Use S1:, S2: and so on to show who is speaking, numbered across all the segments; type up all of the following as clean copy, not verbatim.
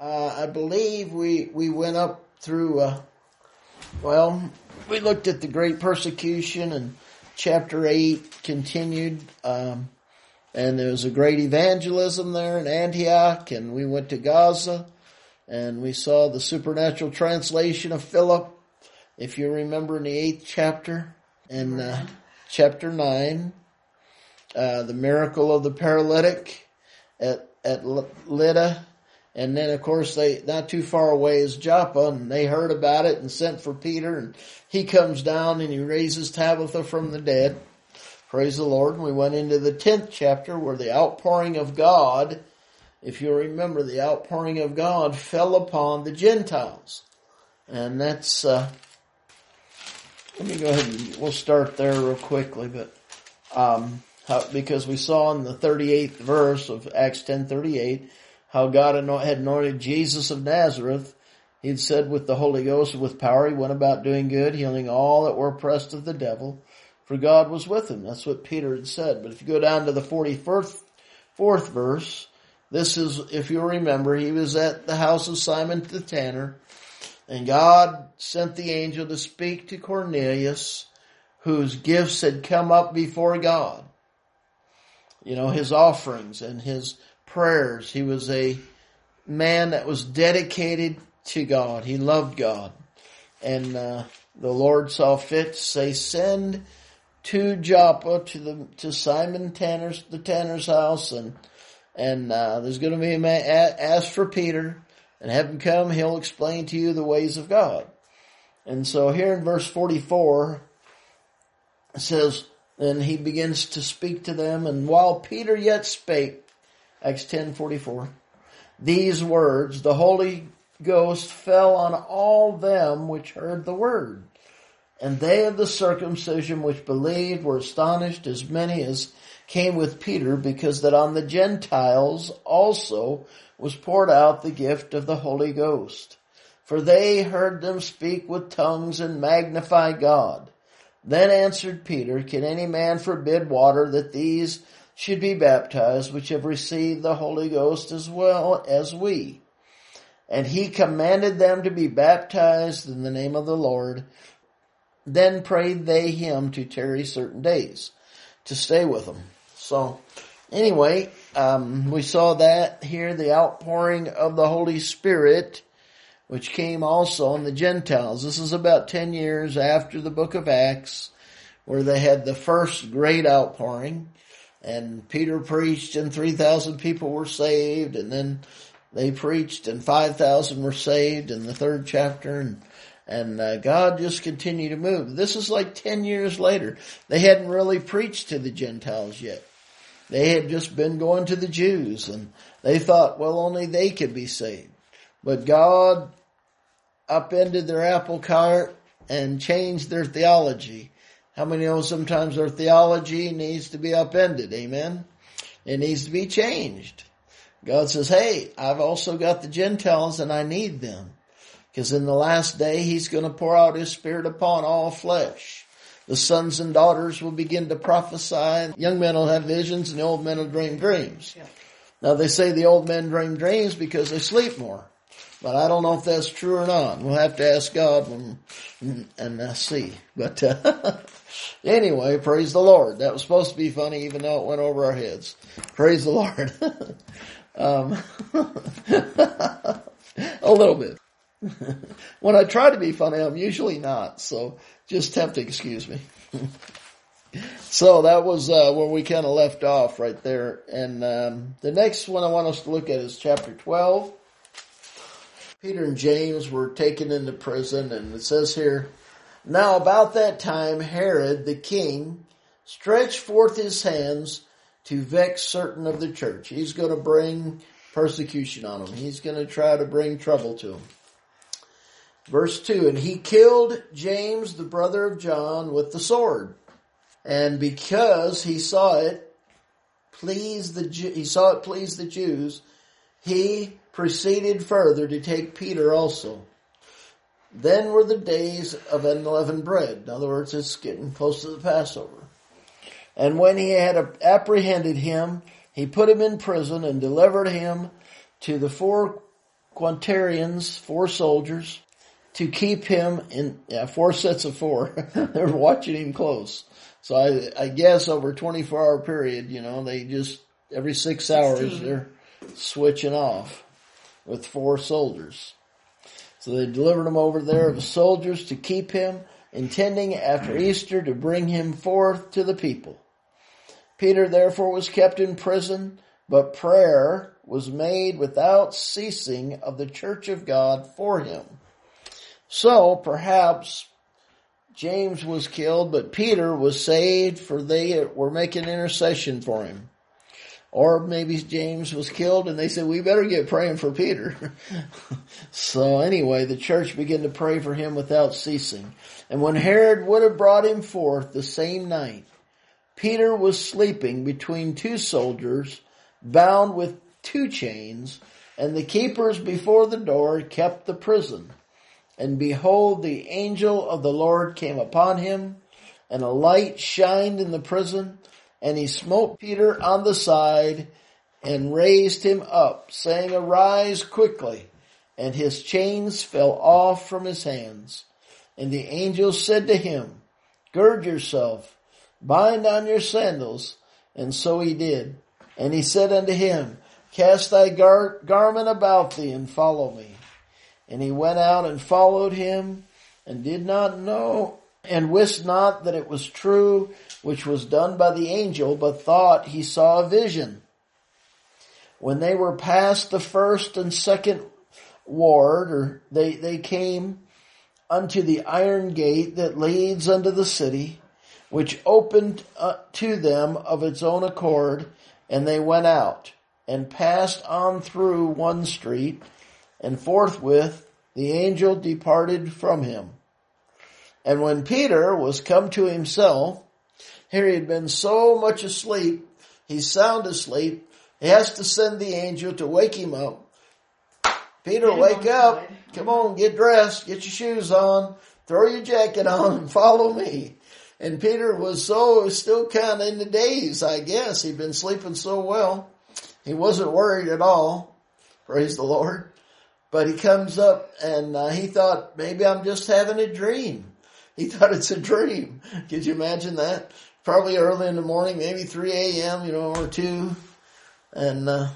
S1: I believe we went up through, we looked at the great persecution, and chapter 8 continued, and there was a great evangelism there in Antioch, and we went to Gaza, and we saw the supernatural translation of Philip, if you remember, in the 8th chapter, and chapter 9, the miracle of the paralytic at Lydda. And then, of course, not too far away is Joppa, and they heard about it and sent for Peter, and he comes down and he raises Tabitha from the dead. Praise the Lord. And we went into the 10th chapter where the outpouring of God, if you remember, the outpouring of God fell upon the Gentiles. And that's, let me go ahead and we'll start there real quickly, but, because we saw in the 38th verse of Acts 10:38, how God had anointed Jesus of Nazareth. He'd said with the Holy Ghost and with power, he went about doing good, healing all that were oppressed of the devil, for God was with him. That's what Peter had said. But if you go down to the 44th verse, this is, if you remember, he was at the house of Simon the tanner, and God sent the angel to speak to Cornelius, whose gifts had come up before God. You know, his offerings and his prayers. He was a man that was dedicated to God. He loved God. And the Lord saw fit to say, send to Joppa to Simon the tanner's house, and there's going to be a man, ask for Peter, and have him come. He'll explain to you the ways of God. And so here in verse 44, it says, then he begins to speak to them, and while Peter yet spake, Acts 10:44, these words, the Holy Ghost fell on all them which heard the word. And they of the circumcision which believed were astonished, as many as came with Peter, because that on the Gentiles also was poured out the gift of the Holy Ghost. For they heard them speak with tongues and magnify God. Then answered Peter, can any man forbid water that these should be baptized, which have received the Holy Ghost as well as we? And he commanded them to be baptized in the name of the Lord. Then prayed they him to tarry certain days, to stay with them. So, anyway, we saw that here, the outpouring of the Holy Spirit, which came also on the Gentiles. This is about 10 years after the book of Acts, where they had the first great outpouring. And Peter preached and 3,000 people were saved, and then they preached and 5,000 were saved in the 3rd chapter, and God just continued to move. This is like 10 years later. They hadn't really preached to the Gentiles yet. They had just been going to the Jews, and they thought, well, only they could be saved. But God upended their apple cart and changed their theology. How many know sometimes our theology needs to be upended? Amen. It needs to be changed. God says, hey, I've also got the Gentiles and I need them. Because in the last day, he's going to pour out his Spirit upon all flesh. The sons and daughters will begin to prophesy. Young men will have visions and the old men will dream dreams. Yeah. Now they say the old men dream dreams because they sleep more. But I don't know if that's true or not. We'll have to ask God and see. But anyway, praise the Lord. That was supposed to be funny even though it went over our heads. Praise the Lord. A little bit. When I try to be funny, I'm usually not. So just have to excuse me. So that was where we kind of left off right there. And the next one I want us to look at is chapter 12. Peter and James were taken into prison, and it says here, now about that time Herod the king stretched forth his hands to vex certain of the church. He's going to bring persecution on them. He's going to try to bring trouble to them. Verse 2, and he killed James, the brother of John, with the sword. And because he saw it please the Jews, he proceeded further to take Peter also. Then were the days of unleavened bread. In other words, it's getting close to the Passover. And when he had apprehended him, he put him in prison and delivered him to the 4 quaternions, 4 soldiers, to keep him in, 4 sets of 4. They're watching him close. So I guess over a 24-hour period, they just, every 6 hours, they're switching off with 4 soldiers. So they delivered him over there to the soldiers to keep him, intending after Easter to bring him forth to the people. Peter therefore was kept in prison, but prayer was made without ceasing of the church of God for him. So perhaps James was killed, but Peter was saved, for they were making intercession for him. Or maybe James was killed and they said, we better get praying for Peter. So anyway, the church began to pray for him without ceasing. And when Herod would have brought him forth the same night, Peter was sleeping between 2 soldiers, bound with 2 chains, and the keepers before the door kept the prison. And behold, the angel of the Lord came upon him, and a light shined in the prison, and he smote Peter on the side and raised him up, saying, Arise quickly. And his chains fell off from his hands. And the angel said to him, Gird yourself, bind on your sandals. And so he did. And he said unto him, Cast thy garment about thee, and follow me. And he went out and followed him, and did not know, and wist not that it was true, which was done by the angel, but thought he saw a vision. When they were past the first and second ward, they came unto the iron gate that leads unto the city, which opened to them of its own accord, and they went out, and passed on through one street, and forthwith the angel departed from him. And when Peter was come to himself, here he had been so much asleep, he's sound asleep, he has to send the angel to wake him up. Peter, wake up, come on, get dressed, get your shoes on, throw your jacket on, and follow me. And Peter was still kind of in the daze, I guess. He'd been sleeping so well. He wasn't worried at all. Praise the Lord. But he comes up and he thought, maybe I'm just having a dream. He thought it's a dream. Could you imagine that? Probably early in the morning, maybe 3 a.m., or 2. And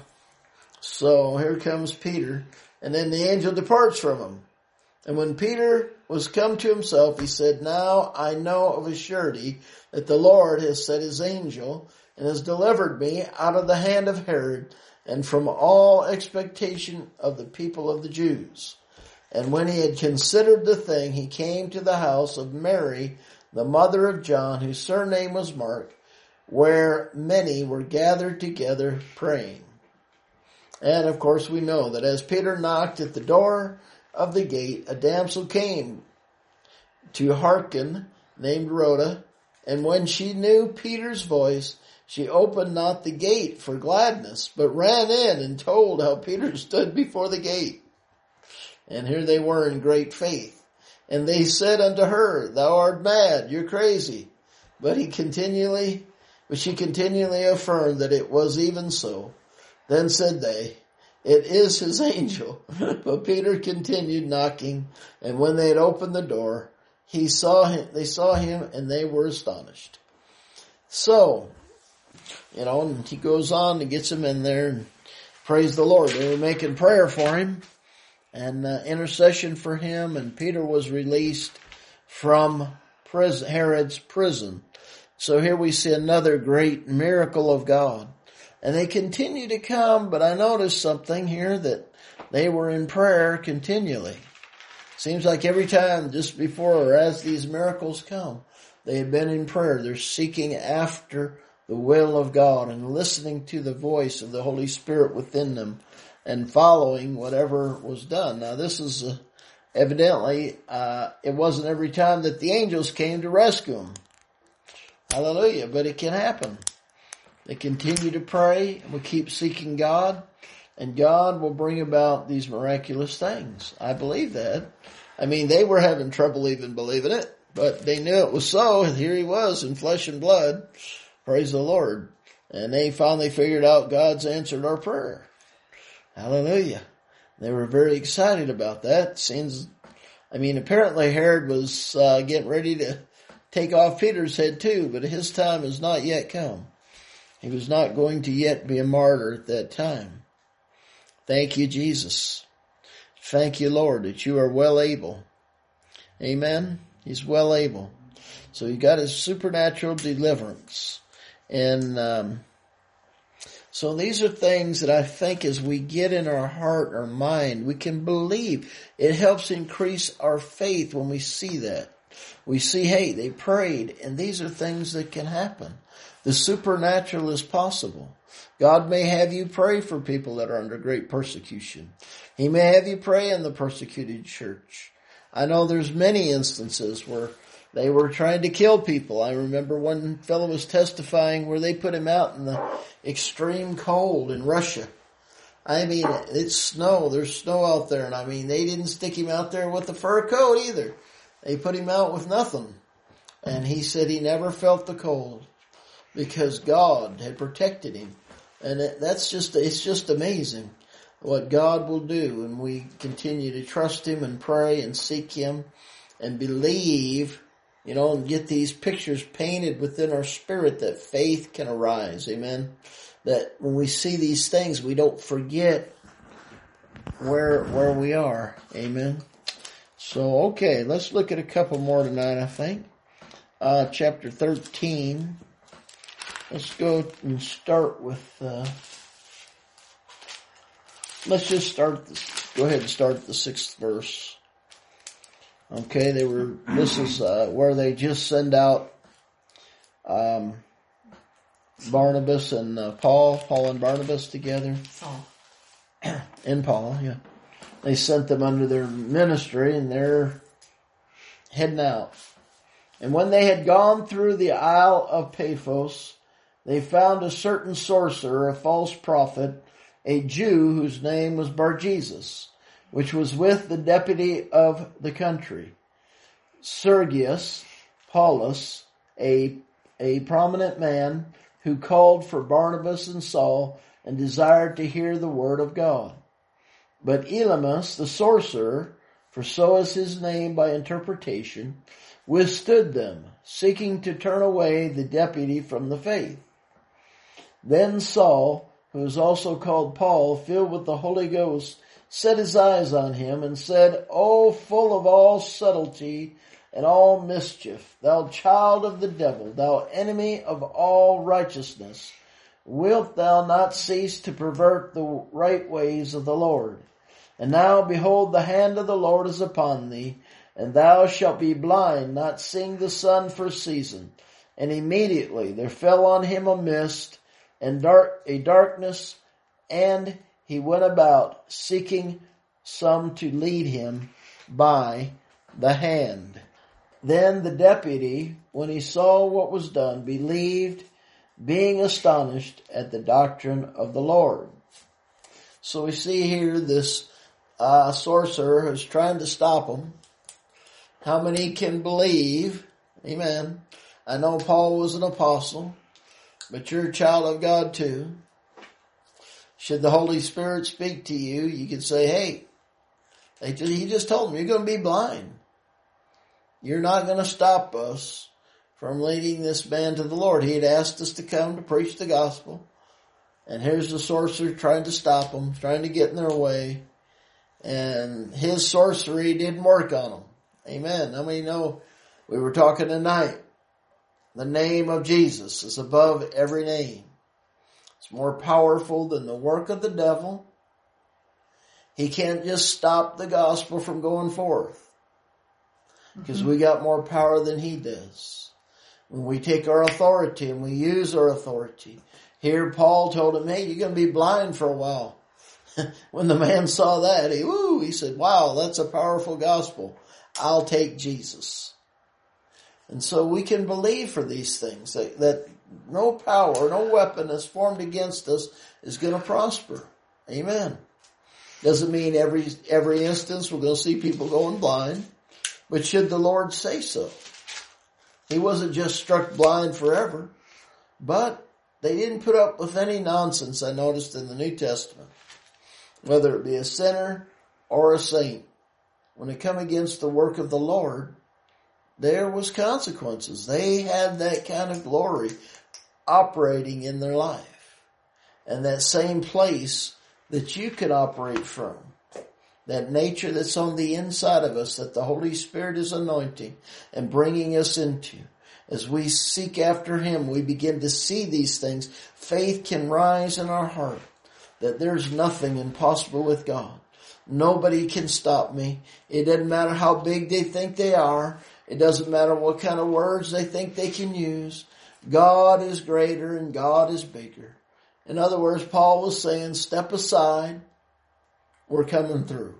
S1: so here comes Peter. And then the angel departs from him. And when Peter was come to himself, he said, Now I know of a surety that the Lord has sent his angel and has delivered me out of the hand of Herod and from all expectation of the people of the Jews. And when he had considered the thing, he came to the house of Mary, the mother of John, whose surname was Mark, where many were gathered together praying. And of course we know that as Peter knocked at the door of the gate, a damsel came to hearken, named Rhoda, and when she knew Peter's voice, she opened not the gate for gladness, but ran in and told how Peter stood before the gate. And here they were in great faith. And they said unto her, Thou art mad, you're crazy. But she continually affirmed that it was even so. Then said they, It is his angel. But Peter continued knocking, and when they had opened the door, they saw him, and they were astonished. So, and he goes on and gets him in there, and praise the Lord. They were making prayer for him, and intercession for him, and Peter was released from Herod's prison. So here we see another great miracle of God. And they continue to come, but I noticed something here that they were in prayer continually. Seems like every time just before or as these miracles come, they had been in prayer. They're seeking after the will of God and listening to the voice of the Holy Spirit within them and following whatever was done. Now this is evidently, it wasn't every time that the angels came to rescue them. Hallelujah, but it can happen. They continue to pray and will keep seeking God, and God will bring about these miraculous things. I believe that. I mean, they were having trouble even believing it, but they knew it was so, and here he was in flesh and blood. Praise the Lord. And they finally figured out God's answered our prayer. Hallelujah. They were very excited about that. Apparently Herod was getting ready to take off Peter's head too, but his time has not yet come. He was not going to yet be a martyr at that time. Thank you, Jesus. Thank you, Lord, that you are well able. Amen. He's well able. So he got his supernatural deliverance. And so these are things that I think as we get in our heart or mind, we can believe. It helps increase our faith when we see that. We see, hey, they prayed, and these are things that can happen. The supernatural is possible. God may have you pray for people that are under great persecution. He may have you pray in the persecuted church. I know there's many instances where they were trying to kill people. I remember one fellow was testifying where they put him out in the extreme cold in Russia. It's snow. There's snow out there. And they didn't stick him out there with the fur coat either. They put him out with nothing. And he said he never felt the cold because God had protected him. And it's just amazing what God will do when we continue to trust Him and pray and seek Him and believe, and get these pictures painted within our spirit that faith can arise. Amen. That when we see these things, we don't forget where we are. Amen. So, okay, let's look at a couple more tonight, I think. Chapter 13. Let's go and start with, go ahead and start at the 6th verse. Okay, this is where they just send out Barnabas and Paul and Barnabas together.
S2: Saul.
S1: And Paul, yeah. They sent them under their ministry, and they're heading out. And when they had gone through the Isle of Paphos, they found a certain sorcerer, a false prophet, a Jew whose name was Bar-Jesus, which was with the deputy of the country, Sergius Paulus, a prominent man who called for Barnabas and Saul and desired to hear the word of God. But Elymas, the sorcerer, for so is his name by interpretation, withstood them, seeking to turn away the deputy from the faith. Then Saul, who is also called Paul, filled with the Holy Ghost, set his eyes on him and said, O full of all subtlety and all mischief, thou child of the devil, thou enemy of all righteousness, wilt thou not cease to pervert the right ways of the Lord? And now, behold, the hand of the Lord is upon thee, and thou shalt be blind, not seeing the sun for a season. And immediately there fell on him a mist and a darkness, and he went about seeking some to lead him by the hand. Then the deputy, when he saw what was done, believed, being astonished at the doctrine of the Lord. So we see here this sorcerer who's trying to stop him. How many can believe? Amen. I know Paul was an apostle, but you're a child of God too. Should the Holy Spirit speak to you, you can say, hey, he just told me you're going to be blind. You're not going to stop us from leading this man to the Lord. He had asked us to come to preach the gospel. And here's the sorcerer trying to stop them, trying to get in their way. And his sorcery didn't work on them. Amen. How many know we were talking tonight? The name of Jesus is above every name. It's more powerful than the work of the devil. He can't just stop the gospel from going forth, because we got more power than he does. When we take our authority and we use our authority. Here Paul told him, hey, you're going to be blind for a while. When the man saw that, he said, wow, that's a powerful gospel. I'll take Jesus. And so we can believe for these things, that no power, no weapon that's formed against us is going to prosper. Amen. Doesn't mean every instance we're going to see people going blind, but should the Lord say so. He wasn't just struck blind forever, but they didn't put up with any nonsense, I noticed in the New Testament. whether it be a sinner or a saint. When it come against the work of the Lord, there was consequences. They had that kind of glory operating in their life. And that same place that you can operate from, that nature that's on the inside of us, that the Holy Spirit is anointing and bringing us into. As we seek after Him, we begin to see these things. Faith can rise in our heart that there's nothing impossible with God. Nobody can stop me. It doesn't matter how big they think they are. It doesn't matter what kind of words they think they can use. God is greater and God is bigger. In other words, Paul was saying, step aside. We're coming through.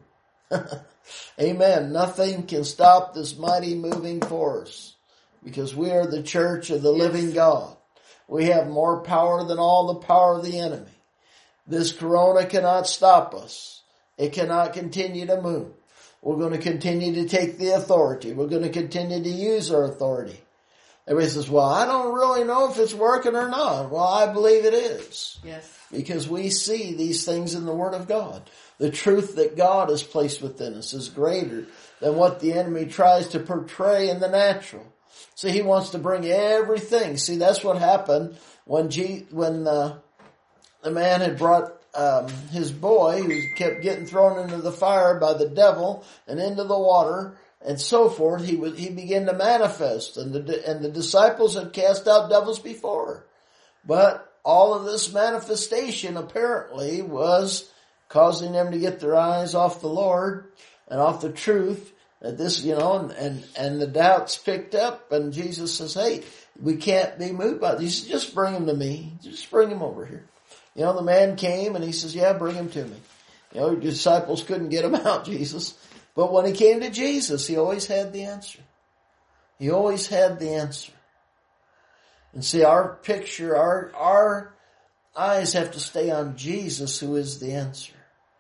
S1: Amen. Nothing can stop this mighty moving force because we are the church of the living God. We have more power than all the power of the enemy. This corona cannot stop us. It cannot continue to move. We're going to continue to take the authority. We're going to continue to use our authority. Everybody says, well, I don't really know if it's working or not. Well, I believe it is.
S2: Yes.
S1: Because we see these things in the Word of God. The truth that God has placed within us is greater than what the enemy tries to portray in the natural. See, he wants to bring everything. See, that's what happened when the man had brought his boy, who kept getting thrown into the fire by the devil and into the water and so forth. He began to manifest, and the disciples had cast out devils before, but all of this manifestation apparently was causing them to get their eyes off the Lord and off the truth. That this, and the doubts picked up, and Jesus says, hey, we can't be moved by this. Just bring him to me. Just bring him over here. The man came and he says, yeah, bring him to me. Your disciples couldn't get him out, Jesus. But when he came to Jesus, he always had the answer. He always had the answer. And see, our picture, our eyes have to stay on Jesus, who is the answer.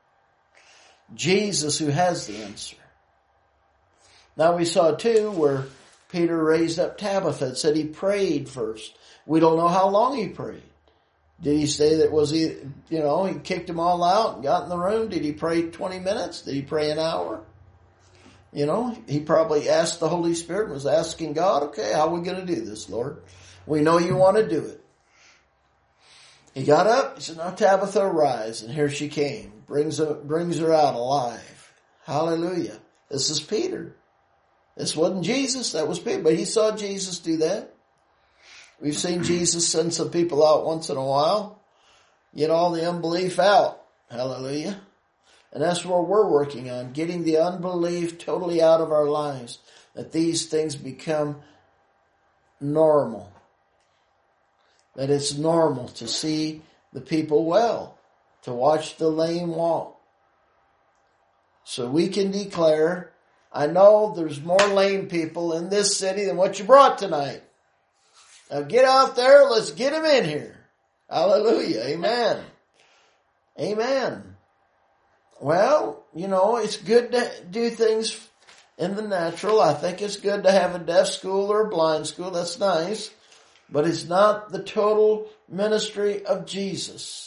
S1: Jesus, who has the answer. Now we saw too where Peter raised up Tabitha. It said he prayed first. We don't know how long he prayed. Did he say that he kicked them all out and got in the room? Did he pray 20 minutes? Did he pray an hour? He probably asked the Holy Spirit and was asking God, okay, how are we going to do this, Lord? We know you want to do it. He got up. He said, now Tabitha, arise. And here she came. Brings her out alive. Hallelujah. This is Peter. This wasn't Jesus. That was Peter. But he saw Jesus do that. We've seen Jesus send some people out once in a while. Get all the unbelief out. Hallelujah. And that's where we're working on. Getting the unbelief totally out of our lives. That these things become normal. That it's normal to see the people well. To watch the lame walk. So we can declare, I know there's more lame people in this city than what you brought tonight. Now get out there, let's get them in here. Hallelujah. Amen. Amen. Well, it's good to do things in the natural. I think it's good to have a deaf school or a blind school. That's nice. But it's not the total ministry of Jesus.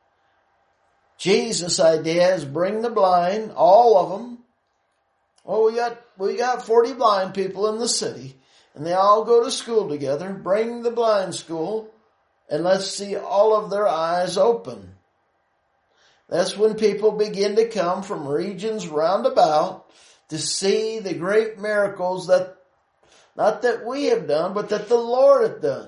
S1: Jesus' idea is bring the blind, all of them. Well, we got 40 blind people in the city, and they all go to school together. Bring the blind school, and let's see all of their eyes open. That's when people begin to come from regions round about to see the great miracles that, not that we have done, but that the Lord hath done.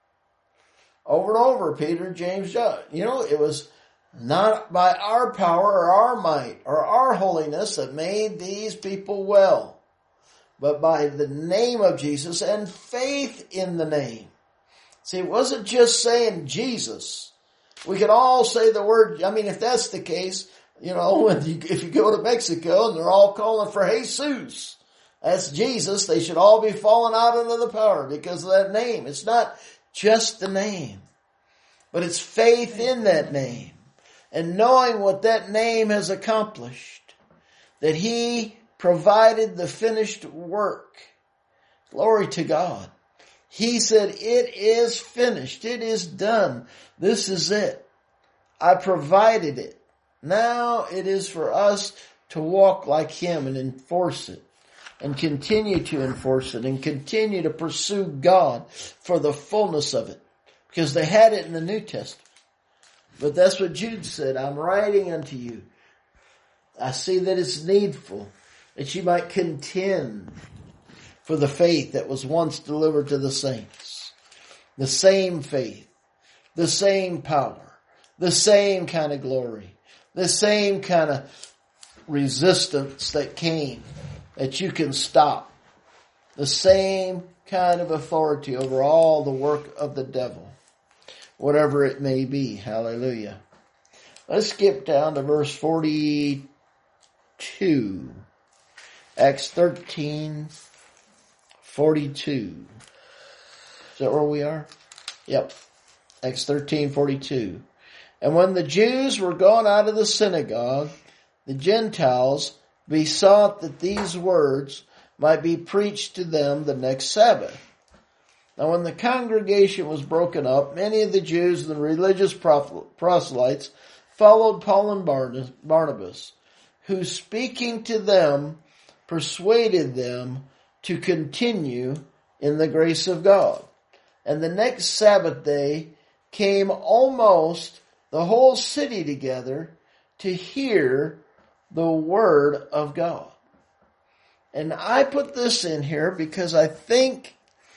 S1: Over and over, Peter, James, John. It was not by our power or our might or our holiness that made these people well, but by the name of Jesus and faith in the name. See, it wasn't just saying Jesus. We could all say the word. If that's the case, if you go to Mexico and they're all calling for Jesus, that's Jesus, they should all be falling out under the power because of that name. It's not just the name, but it's faith in that name. And knowing what that name has accomplished, that He provided the finished work. Glory to God. He said, it is finished. It is done. This is it. I provided it. Now it is for us to walk like Him and enforce it, and continue to enforce it, and continue to pursue God for the fullness of it. Because they had it in the New Testament. But that's what Jude said, I'm writing unto you. I see that it's needful that you might contend for the faith that was once delivered to the saints. The same faith, the same power, the same kind of glory, the same kind of resistance that came that you can stop. The same kind of authority over all the work of the devil. Whatever it may be. Hallelujah. Let's skip down to verse 42. Acts 13:42. Is that where we are? Yep. Acts 13:42. And when the Jews were gone out of the synagogue, the Gentiles besought that these words might be preached to them the next Sabbath. Now when the congregation was broken up, many of the Jews and the religious proselytes followed Paul and Barnabas, who speaking to them persuaded them to continue in the grace of God. And the next Sabbath day came almost the whole city together to hear the word of God. And I put this in here because I think,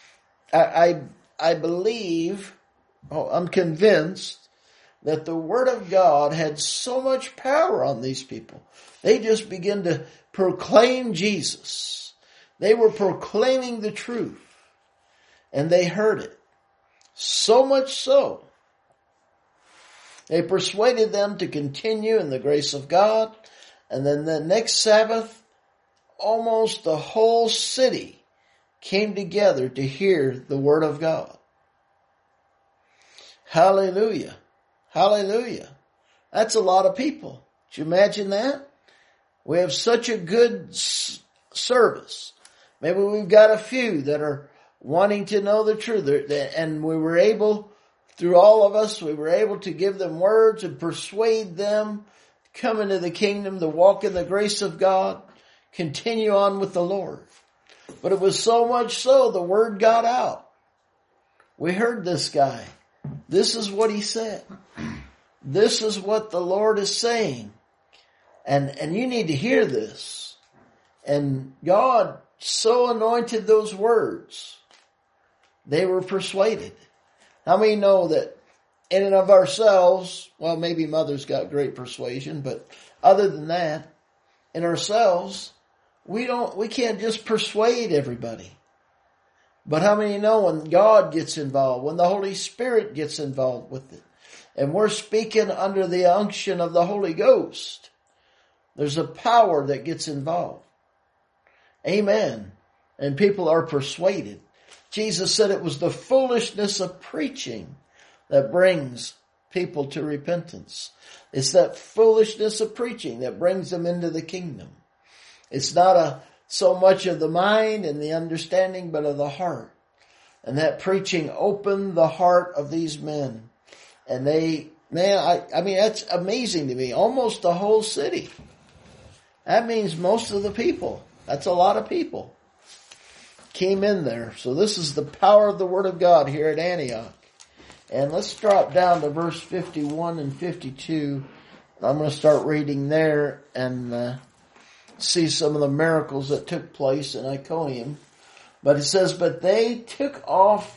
S1: I believe, I'm convinced that the word of God had so much power on these people. They just began to proclaim Jesus. They were proclaiming the truth. And they heard it. So much so, they persuaded them to continue in the grace of God. And then the next Sabbath, almost the whole city came together to hear the word of God. Hallelujah. Hallelujah. That's a lot of people. Did you imagine that? We have such a good service. Maybe we've got a few that are wanting to know the truth. And we were able, through all of us, we were able to give them words and persuade them to come into the kingdom, to walk in the grace of God, continue on with the Lord. But it was so much so, the word got out. We heard this guy. This is what he said. This is what the Lord is saying. And you need to hear this. And God so anointed those words. They were persuaded. How many know that in and of ourselves, well, maybe Mother's got great persuasion, but other than that, in ourselves, we can't just persuade everybody. But how many know when God gets involved, when the Holy Spirit gets involved with it, and we're speaking under the unction of the Holy Ghost, there's a power that gets involved. Amen. And people are persuaded. Jesus said it was the foolishness of preaching that brings people to repentance. It's that foolishness of preaching that brings them into the kingdom. It's not so much of the mind and the understanding, but of the heart. And that preaching opened the heart of these men. And I mean, that's amazing to me. Almost the whole city. That means most of the people. That's a lot of people came in there. So this is the power of the Word of God here at Antioch. And let's drop down to verse 51 and 52. I'm going to start reading there and see some of the miracles that took place in Iconium. But it says, but they took off.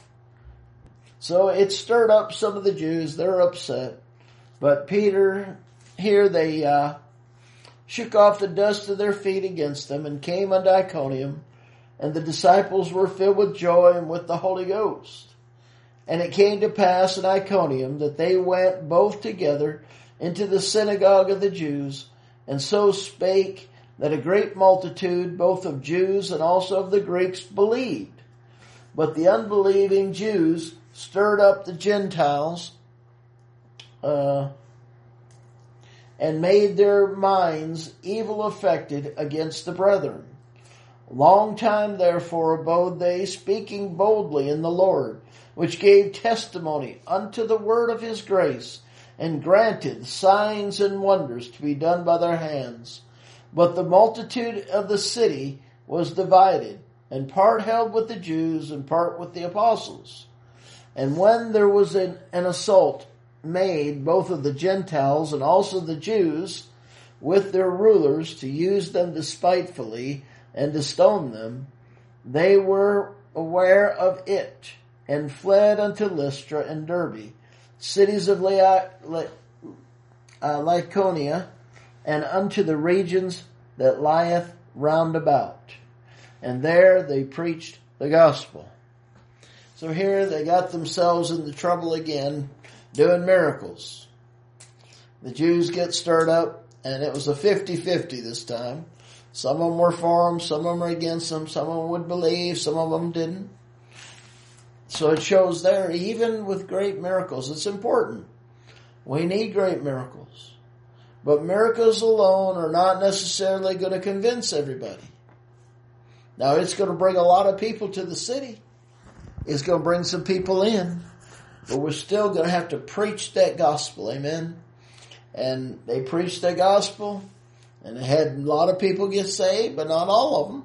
S1: So it stirred up some of the Jews. They're upset. But Peter, here they shook off the dust of their feet against them and came unto Iconium. And the disciples were filled with joy and with the Holy Ghost. And it came to pass in Iconium that they went both together into the synagogue of the Jews, and so spake that a great multitude, both of Jews and also of the Greeks, believed. But the unbelieving Jews stirred up the Gentiles, and made their minds evil affected against the brethren. Long time therefore abode they, speaking boldly in the Lord, which gave testimony unto the word of his grace, and granted signs and wonders to be done by their hands. But the multitude of the city was divided, and part held with the Jews and part with the apostles. And when there was an assault made both of the Gentiles and also the Jews with their rulers to use them despitefully and to stone them, they were aware of it and fled unto Lystra and Derbe, cities of Lycaonia, and unto the regions that lieth round about. And there they preached the gospel. So here they got themselves into trouble again, doing miracles. The Jews get stirred up, and it was a 50-50 this time. Some of them were for them, some of them were against them, some of them would believe, some of them didn't. So it shows there, even with great miracles, it's important. We need great miracles. But miracles alone are not necessarily going to convince everybody. Now, it's going to bring a lot of people to the city. It's going to bring some people in. But we're still going to have to preach that gospel. Amen. And they preached that gospel. And they had a lot of people get saved, but not all of them.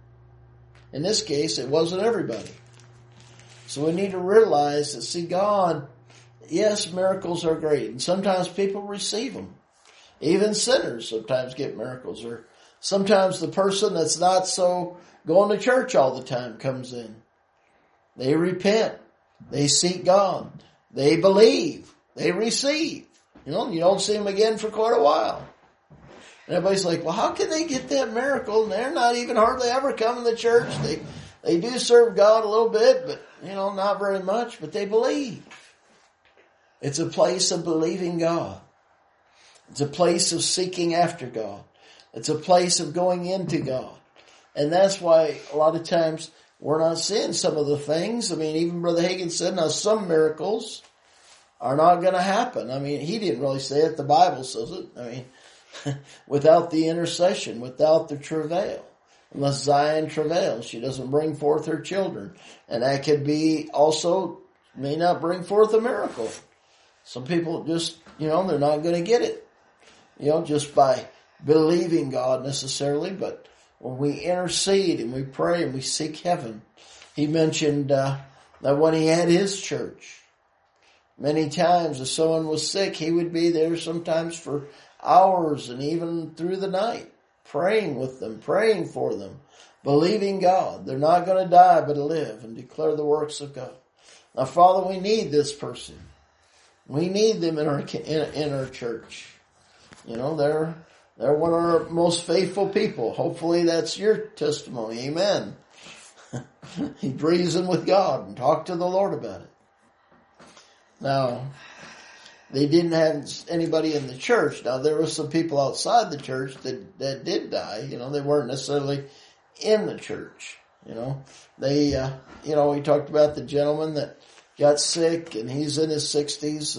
S1: In this case, it wasn't everybody. So we need to realize that, see, God, yes, miracles are great. And sometimes people receive them. Even sinners sometimes get miracles. Or sometimes the person that's not so going to church all the time comes in. They repent. They seek God. They believe. They receive. You don't see them again for quite a while. And everybody's like, well, how can they get that miracle? And they're not even hardly ever coming to church. They do serve God a little bit, but, not very much, but they believe. It's a place of believing God. It's a place of seeking after God. It's a place of going into God. And that's why a lot of times we're not seeing some of the things. Even Brother Hagin said, now some miracles are not going to happen. He didn't really say it. The Bible says it. Without the intercession, without the travail. Unless Zion travails, she doesn't bring forth her children. And that could be also, may not bring forth a miracle. Some people just, they're not going to get it. Just by believing God necessarily, but when we intercede and we pray and we seek heaven. He mentioned that when he had his church, many times if someone was sick, he would be there sometimes for hours and even through the night, praying with them, praying for them, believing God. They're not going to die but live and declare the works of God. Now, Father, we need this person. We need them in our church. They're one of our most faithful people. Hopefully that's your testimony. Amen. He reasoned with God and talked to the Lord about it. Now, they didn't have anybody in the church. Now, there were some people outside the church that did die. They weren't necessarily in the church. We talked about the gentleman that got sick and he's in his 60s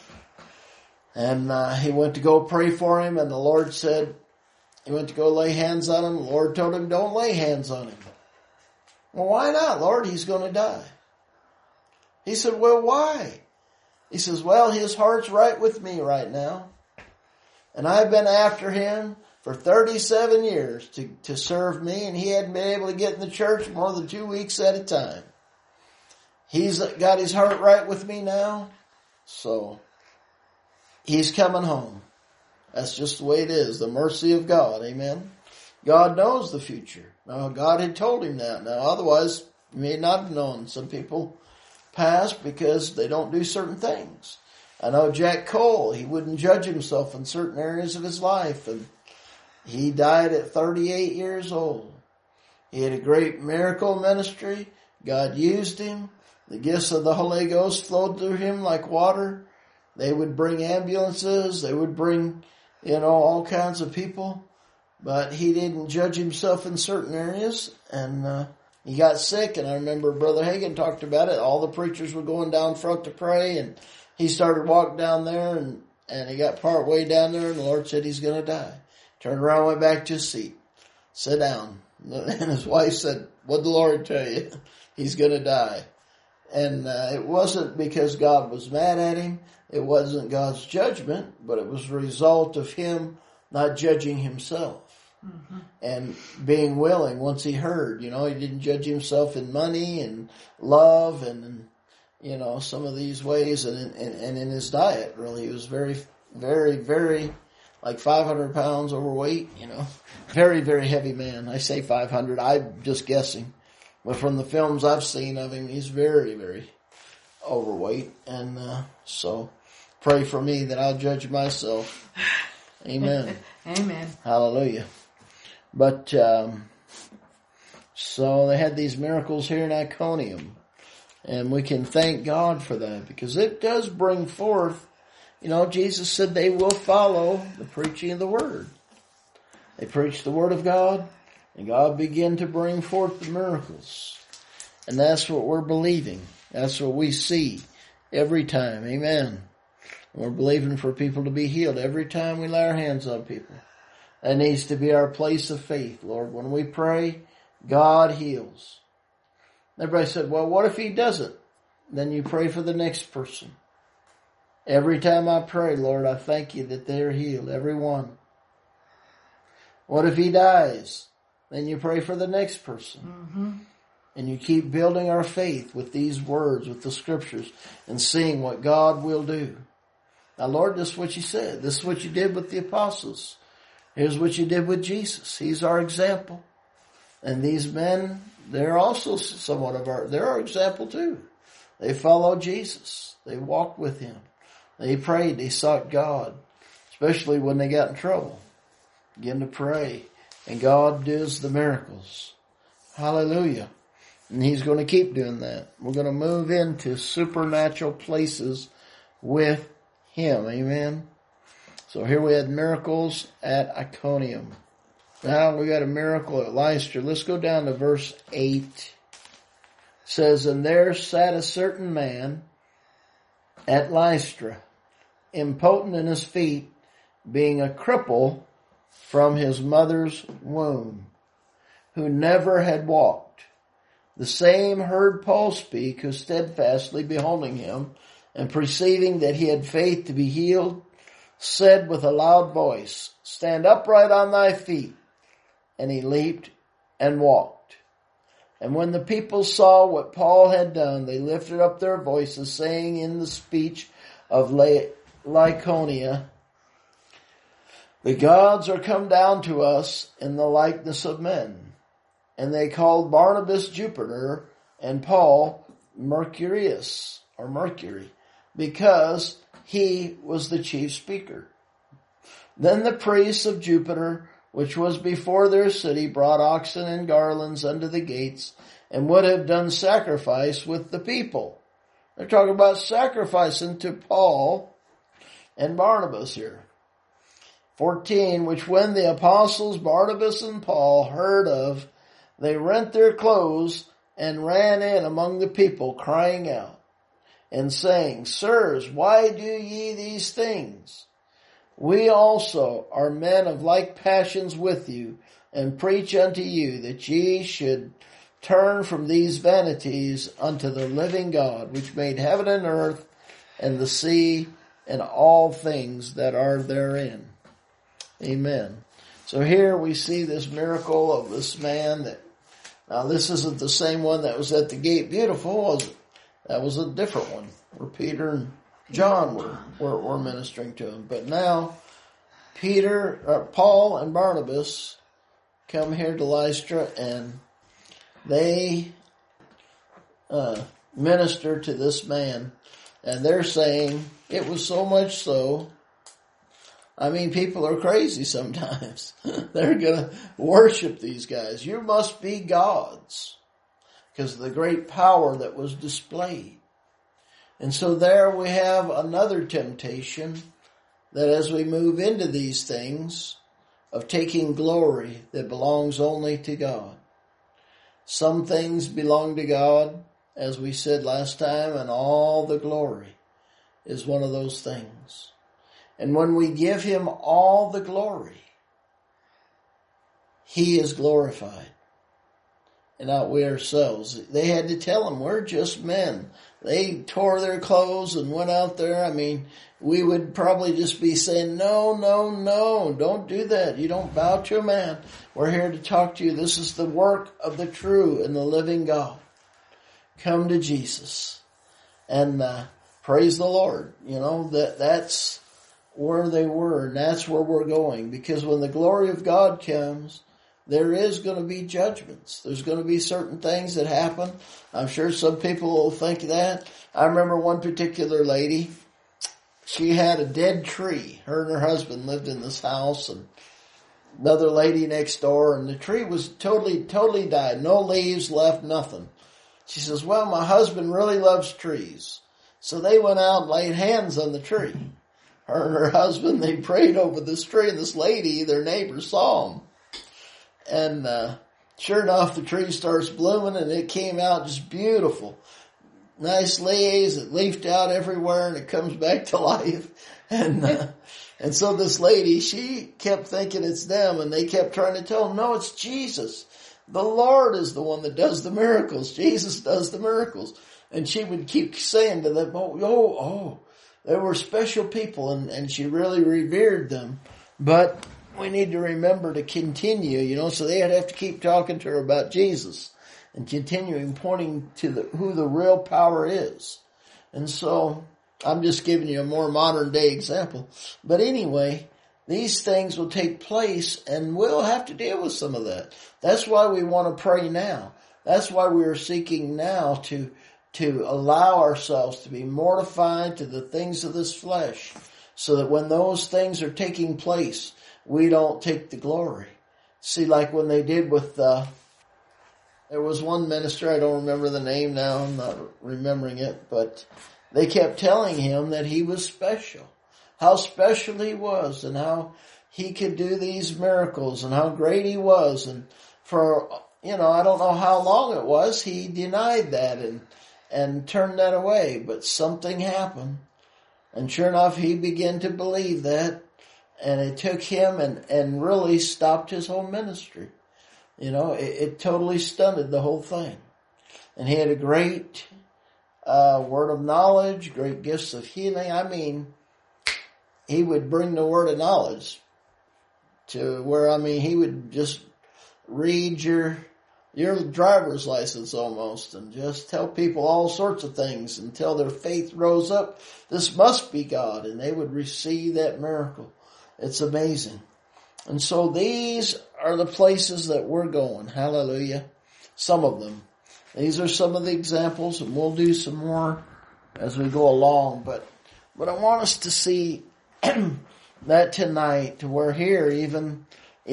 S1: and he went to go pray for him, and the Lord said, he went to go lay hands on him. The Lord told him, don't lay hands on him. Well, why not, Lord? He's going to die. He said, well, why? He says, well, his heart's right with me right now. And I've been after him for 37 years to serve me, and he hadn't been able to get in the church more than 2 weeks at a time. He's got his heart right with me now, so he's coming home. That's just the way it is, the mercy of God, amen? God knows the future. Now, God had told him that. Now, otherwise, he may not have known. Some people pass because they don't do certain things. I know Jack Cole, he wouldn't judge himself in certain areas of his life, and he died at 38 years old. He had a great miracle ministry. God used him. The gifts of the Holy Ghost flowed through him like water. They would bring ambulances. They would bring, all kinds of people. But he didn't judge himself in certain areas. And he got sick. And I remember Brother Hagin talked about it. All the preachers were going down front to pray. And he started walking down there. And he got part way down there. And the Lord said he's going to die. Turned around, went back to his seat. Sit down. And his wife said, what'd the Lord tell you? He's going to die. And it wasn't because God was mad at him. It wasn't God's judgment, but it was a result of him not judging himself. Mm-hmm. And being willing once he heard, he didn't judge himself in money and love and some of these ways and in his diet, really. He was very, very, very, like 500 pounds overweight, very, very heavy man. I say 500, I'm just guessing. But from the films I've seen of him, he's very, very overweight. And so pray for me that I'll judge myself. Amen.
S2: Amen.
S1: Hallelujah. But so they had these miracles here in Iconium. And we can thank God for that because it does bring forth, Jesus said they will follow the preaching of the Word. They preach the Word of God. And God began to bring forth the miracles. And that's what we're believing. That's what we see every time. Amen. We're believing for people to be healed every time we lay our hands on people. That needs to be our place of faith, Lord. When we pray, God heals. Everybody said, well, what if he doesn't? Then you pray for the next person. Every time I pray, Lord, I thank you that they're healed, every one. What if he dies? Then you pray for the next person. Mm-hmm. And you keep building our faith with these words, with the scriptures, and seeing what God will do. Now, Lord, this is what you said. This is what you did with the apostles. Here's what you did with Jesus. He's our example. And these men, they're also somewhat they're our example too. They followed Jesus. They walked with him. They prayed. They sought God, especially when they got in trouble. Begin to pray. And God does the miracles. Hallelujah. And he's going to keep doing that. We're going to move into supernatural places with him. Amen. So here we had miracles at Iconium. Now we got a miracle at Lystra. Let's go down to verse 8. It says, and there sat a certain man at Lystra, impotent in his feet, being a cripple from his mother's womb, who never had walked. The same heard Paul speak, who steadfastly beholding him, and perceiving that he had faith to be healed, said with a loud voice, stand upright on thy feet. And he leaped and walked. And when the people saw what Paul had done, they lifted up their voices, saying in the speech of Lycaonia, the gods are come down to us in the likeness of men. And they called Barnabas Jupiter and Paul Mercurius, or Mercury, because he was the chief speaker. Then the priests of Jupiter, which was before their city, brought oxen and garlands unto the gates, and would have done sacrifice with the people. They're talking about sacrificing to Paul and Barnabas here. 14, which when the apostles Barnabas and Paul heard of, they rent their clothes and ran in among the people, crying out and saying, sirs, why do ye these things? We also are men of like passions with you, and preach unto you that ye should turn from these vanities unto the living God, which made heaven and earth and the sea and all things that are therein. Amen. So here we see this miracle of this man that, now this isn't the same one that was at the gate beautiful, was it? That was a different one where Peter and John were ministering to him. But now Paul and Barnabas come here to Lystra and they minister to this man. And they're saying, it was so much so, I mean, people are crazy sometimes. They're going to worship these guys. You must be gods because of the great power that was displayed. And so there we have another temptation that as we move into these things of taking glory that belongs only to God. Some things belong to God, as we said last time, and all the glory is one of those things. And when we give him all the glory, he is glorified. and not we ourselves. They had to tell them, we're just men. They tore their clothes and went out there. I mean, we would probably just be saying, no, no, no, don't do that. You don't bow to a man. We're here to talk to you. This is the work of the true and the living God. Come to Jesus. And praise the Lord. You know, that's where they were, and that's where we're going. Because when the glory of God comes, there is going to be judgments. There's going to be certain things that happen. I'm sure some people will think that. I remember one particular lady, she had a dead tree. Her and her husband lived in this house, and another lady next door, and the tree was totally died. No leaves left, nothing. She says, well, my husband really loves trees. So they went out and laid hands on the tree. Her and her husband, they prayed over this tree, and this lady, their neighbor, saw them. And sure enough, the tree starts blooming, and it came out just beautiful. Nice leaves, it leafed out everywhere, and it comes back to life. And so this lady, she kept thinking it's them, and they kept trying to tell them, no, it's Jesus. The Lord is the one that does the miracles. Jesus does the miracles. And she would keep saying to them, oh, they were special people, and she really revered them. But we need to remember to continue, you know, so they'd have to keep talking to her about Jesus and continuing pointing to who the real power is. And so I'm just giving you a more modern day example. But anyway, these things will take place, and we'll have to deal with some of that. That's why we want to pray now. That's why we are seeking now to allow ourselves to be mortified to the things of this flesh, so that when those things are taking place, we don't take the glory. See, like when they did with, there was one minister, I don't remember the name now, I'm not remembering it, but they kept telling him that he was special, how special he was, and how he could do these miracles, and how great he was. And for, you know, I don't know how long it was, he denied that and turned that away, but something happened. And sure enough, he began to believe that, and it took him and really stopped his whole ministry. You know, it totally stunted the whole thing. And he had a great word of knowledge, great gifts of healing. I mean, he would bring the word of knowledge to where, I mean, he would just read your driver's license almost, and just tell people all sorts of things until their faith rose up. This must be God, and they would receive that miracle. It's amazing. And so these are the places that we're going. Hallelujah. Some of them. These are some of the examples, and we'll do some more as we go along. But I want us to see that tonight, to where here even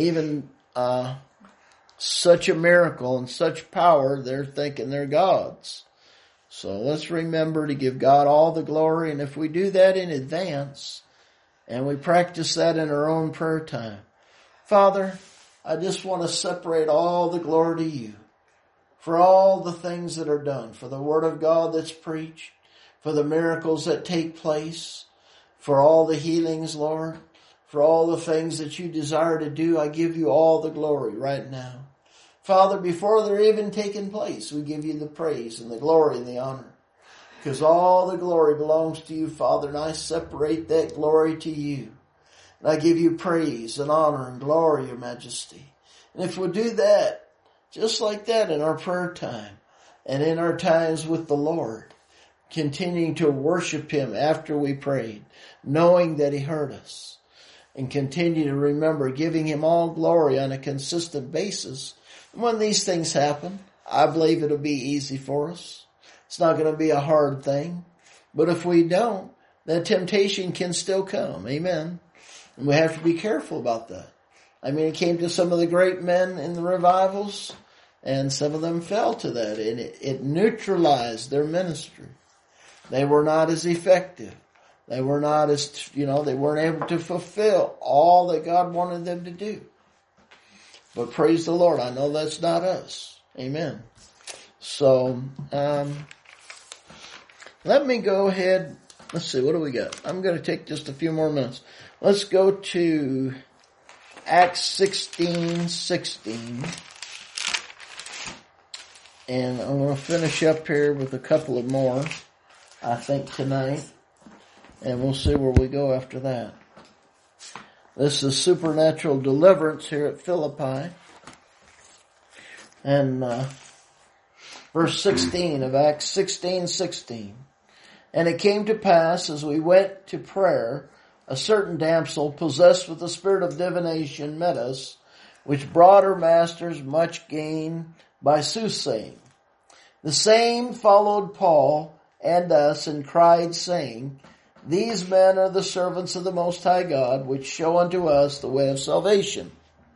S1: such a miracle and such power, they're thinking they're gods. So let's remember to give God all the glory. And if we do that in advance, and we practice that in our own prayer time, Father, I just want to separate all the glory to you for all the things that are done, for the word of God that's preached, for the miracles that take place, for all the healings, Lord, for all the things that you desire to do. I give you all the glory right now. Father, before they're even taking place, we give you the praise and the glory and the honor, because all the glory belongs to you, Father, and I separate that glory to you. And I give you praise and honor and glory, your majesty. And if we'll do that, just like that in our prayer time and in our times with the Lord, continuing to worship him after we prayed, knowing that he heard us, and continue to remember giving him all glory on a consistent basis. When these things happen, I believe it'll be easy for us. It's not going to be a hard thing. But if we don't, then temptation can still come. Amen. And we have to be careful about that. I mean, it came to some of the great men in the revivals, and some of them fell to that, and it neutralized their ministry. They were not as effective. They were not as, they weren't able to fulfill all that God wanted them to do. But praise the Lord, I know that's not us. Amen. So, let me go ahead. Let's see, what do we got? I'm going to take just a few more minutes. Let's go to Acts 16:16. And I'm going to finish up here with a couple of more, I think, tonight. And we'll see where we go after that. This is supernatural deliverance here at Philippi. And verse 16 of Acts 16:16. And it came to pass, as we went to prayer, a certain damsel possessed with the spirit of divination met us, which brought her masters much gain by soothsaying. The same followed Paul and us and cried, saying, These men are the servants of the Most High God, which show unto us the way of salvation.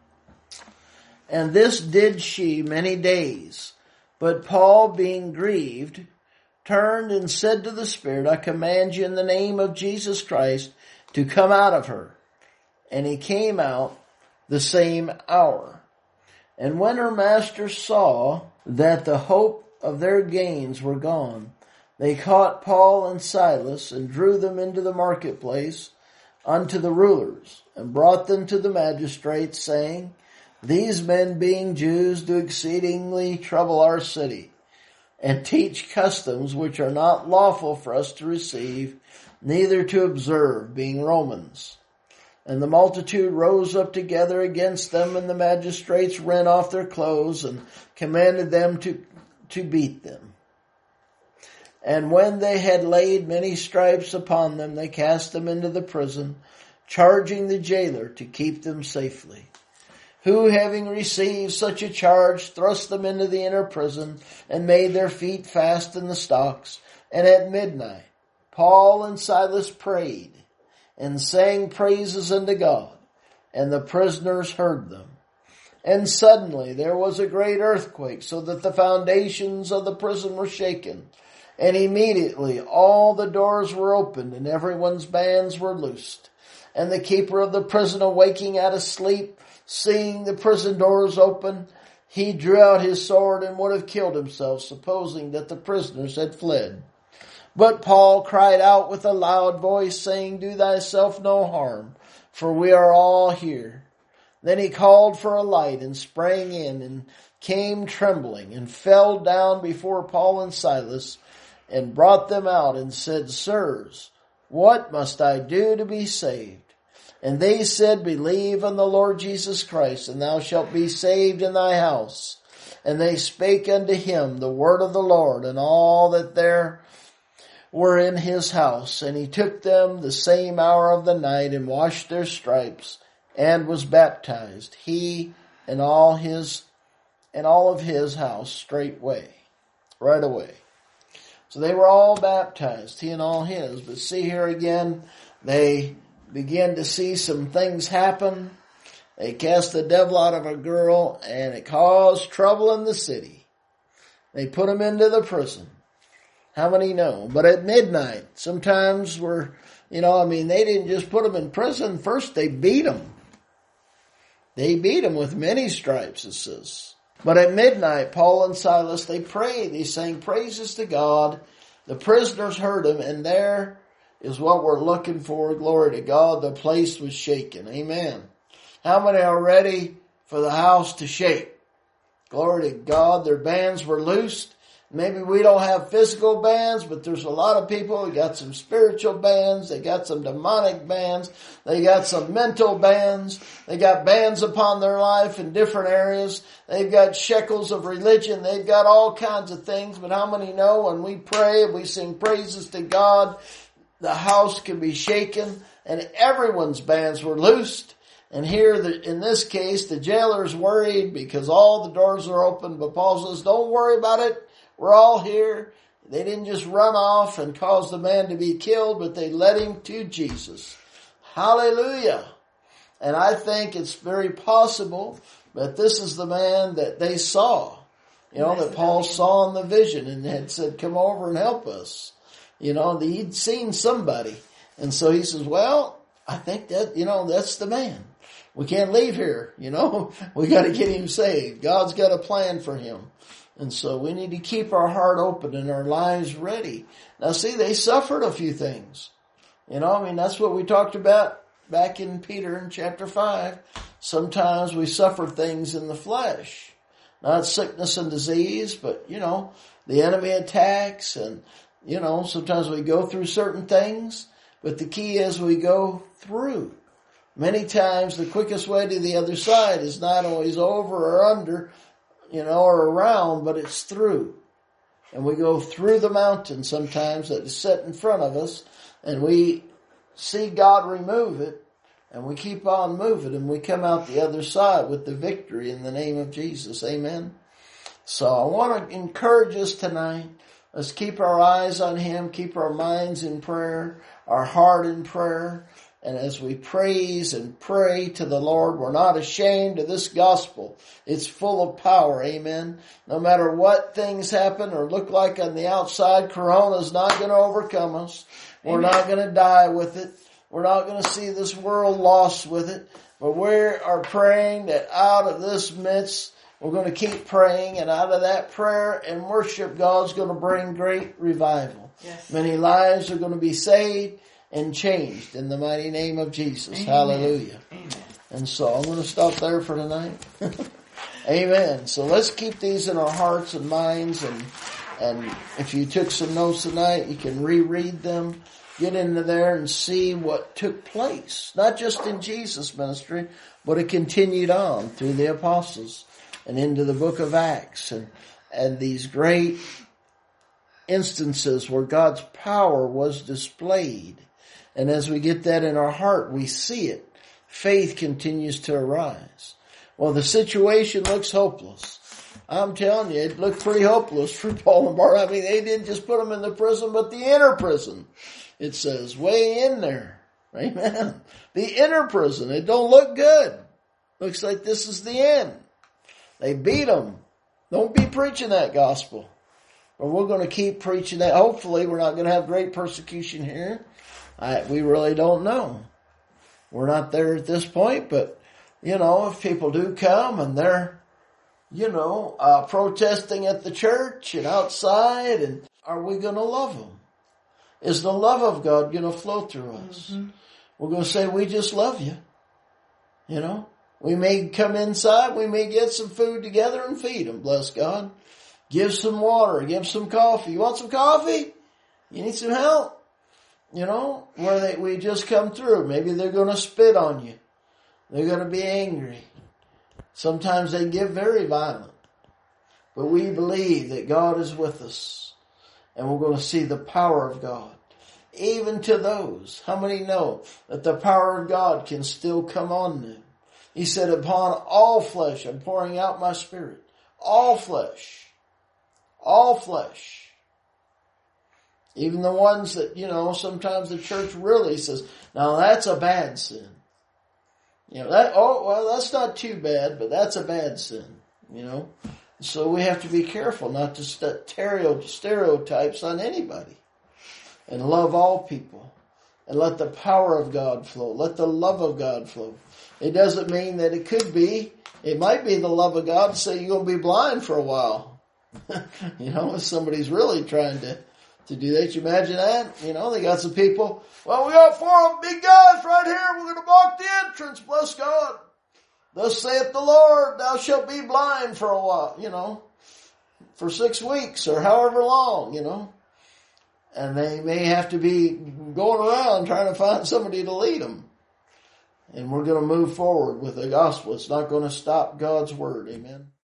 S1: And this did she many days. But Paul, being grieved, turned and said to the Spirit, I command you in the name of Jesus Christ to come out of her. And he came out the same hour. And when her masters saw that the hope of their gains were gone, they caught Paul and Silas and drew them into the marketplace unto the rulers, and brought them to the magistrates, saying, These men, being Jews, do exceedingly trouble our city, and teach customs which are not lawful for us to receive, neither to observe, being Romans. And the multitude rose up together against them, and the magistrates rent off their clothes, and commanded them to beat them. And when they had laid many stripes upon them, they cast them into the prison, charging the jailer to keep them safely. Who, having received such a charge, thrust them into the inner prison, and made their feet fast in the stocks. And at midnight Paul and Silas prayed, and sang praises unto God, and the prisoners heard them. And suddenly there was a great earthquake, so that the foundations of the prison were shaken. And immediately all the doors were opened, and everyone's bands were loosed. And the keeper of the prison, awaking out of sleep, seeing the prison doors open, he drew out his sword and would have killed himself, supposing that the prisoners had fled. But Paul cried out with a loud voice, saying, Do thyself no harm, for we are all here. Then he called for a light, and sprang in, and came trembling, and fell down before Paul and Silas, and brought them out, and said, Sirs, what must I do to be saved? And they said, Believe on the Lord Jesus Christ, and thou shalt be saved in thy house. And they spake unto him the word of the Lord, and all that there were in his house. And he took them the same hour of the night, and washed their stripes, and was baptized, he and all of his house straightway, right away. So they were all baptized, he and all his. But see here again, they begin to see some things happen. They cast the devil out of a girl, and it caused trouble in the city. They put him into the prison. How many know? But at midnight, sometimes they didn't just put him in prison. First, they beat him. They beat him with many stripes, it says. But at midnight, Paul and Silas, they prayed. They sang praises to God. The prisoners heard him, and there is what we're looking for. Glory to God. The place was shaken. Amen. How many are ready for the house to shake? Glory to God. Their bands were loosed. Maybe we don't have physical bands, but there's a lot of people who got some spiritual bands. They got some demonic bands. They got some mental bands. They got bands upon their life in different areas. They've got shekels of religion. They've got all kinds of things. But how many know when we pray and we sing praises to God, the house can be shaken and everyone's bands were loosed? And here, in this case, the jailer's worried because all the doors are open. But Paul says, don't worry about it. We're all here. They didn't just run off and cause the man to be killed, but they led him to Jesus. Hallelujah. And I think it's very possible that this is the man that they saw. That Paul saw in the vision and had said, come over and help us. He'd seen somebody. And so he says, well, I think that, that's the man. We can't leave here. We got to get him saved. God's got a plan for him. And so we need to keep our heart open and our lives ready. Now see, they suffered a few things. That's what we talked about back in Peter in chapter 5. Sometimes we suffer things in the flesh. Not sickness and disease, but, the enemy attacks, and, sometimes we go through certain things, but the key is we go through. Many times the quickest way to the other side is not always over or under, or around, but it's through. And we go through the mountain sometimes that is set in front of us, and we see God remove it, and we keep on moving, and we come out the other side with the victory in the name of Jesus. Amen. So I want to encourage us tonight. Let's keep our eyes on Him, keep our minds in prayer, our heart in prayer. And as we praise and pray to the Lord, we're not ashamed of this gospel. It's full of power. Amen. No matter what things happen or look like on the outside, Corona's not going to overcome us. We're not going to die with it. We're not going to see this world lost with it. But we are praying that out of this midst, we're going to keep praying, and out of that prayer and worship, God's going to bring great revival. Yes. Many lives are going to be saved and changed in the mighty name of Jesus. Amen. Hallelujah. Amen. And so I'm going to stop there for tonight. Amen. So let's keep these in our hearts and minds, and if you took some notes tonight, you can reread them. Get into there and see what took place, not just in Jesus' ministry, but it continued on through the apostles and into the book of Acts, and these great instances where God's power was displayed. And as we get that in our heart, we see it. Faith continues to arise. Well, the situation looks hopeless. I'm telling you, it looked pretty hopeless for Paul and Barnabas. I mean, they didn't just put them in the prison, but the inner prison. It says, way in there. Amen. The inner prison. It don't look good. Looks like this is the end. They beat them. Don't be preaching that gospel. But we're going to keep preaching that. Hopefully, we're not going to have great persecution here. We really don't know. We're not there at this point, but, if people do come and they're, protesting at the church and outside, and are we going to love them? Is the love of God going to flow through us? Mm-hmm. We're going to say, we just love you. We may come inside, we may get some food together and feed them, bless God. Give some water, give some coffee. You want some coffee? You need some help? Where we just come through. Maybe they're going to spit on you. They're going to be angry. Sometimes they get very violent. But we believe that God is with us. And we're going to see the power of God. Even to those. How many know that the power of God can still come on them? He said, upon all flesh I'm pouring out my spirit. All flesh. All flesh. Even the ones that, sometimes the church really says, now that's a bad sin. That's not too bad, but that's a bad sin, So we have to be careful not to stereotypes on anybody. And love all people. And let the power of God flow. Let the love of God flow. It doesn't mean that it might be the love of God to say you're going to be blind for a while. If somebody's really trying to do that. You imagine that? They got some people. Well, we got 4 big guys right here. We're going to block the entrance. Bless God. Thus saith the Lord, thou shalt be blind for a while, for 6 weeks or however long, And they may have to be going around trying to find somebody to lead them. And we're going to move forward with the gospel. It's not going to stop God's word. Amen.